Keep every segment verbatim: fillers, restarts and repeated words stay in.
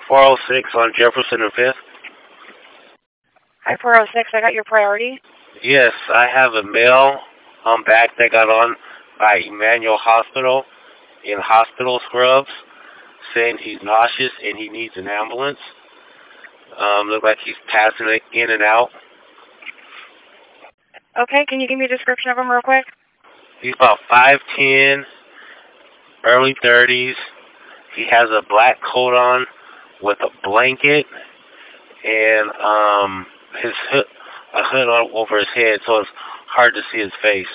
four oh six on Jefferson and Fifth. Hi, four oh six. I got your priority. Yes, I have a mail on back that got on by Emmanuel Hospital in hospital scrubs saying he's nauseous and he needs an ambulance. Um, look like he's passing it in and out. Okay, can you give me a description of him real quick? He's about five ten, early thirties. He has a black coat on with a blanket and um, his hood, a hood on over his head, so it's hard to see his face.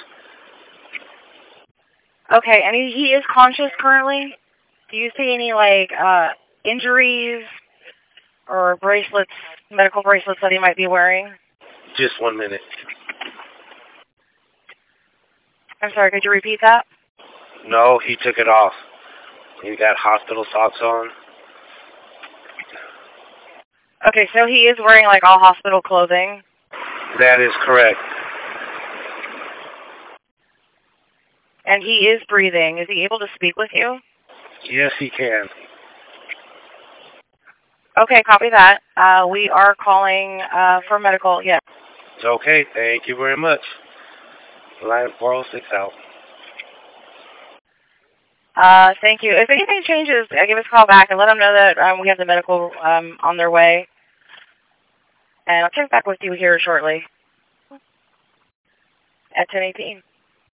Okay, and he, he is conscious currently? Do you see any, like, uh, injuries or bracelets, medical bracelets that he might be wearing? Just one minute. I'm sorry, could you repeat that? No, he took it off. He got hospital socks on. Okay, so he is wearing, like, all hospital clothing? That is correct. And he is breathing. Is he able to speak with you? Yes, he can. Okay, copy that. Uh, we are calling uh, for medical, yes. Okay, thank you very much. Line four oh six out. Uh, thank you. If anything changes, uh, give us a call back and let them know that um, we have the medical um, on their way. And I'll check back with you here shortly at ten eighteen.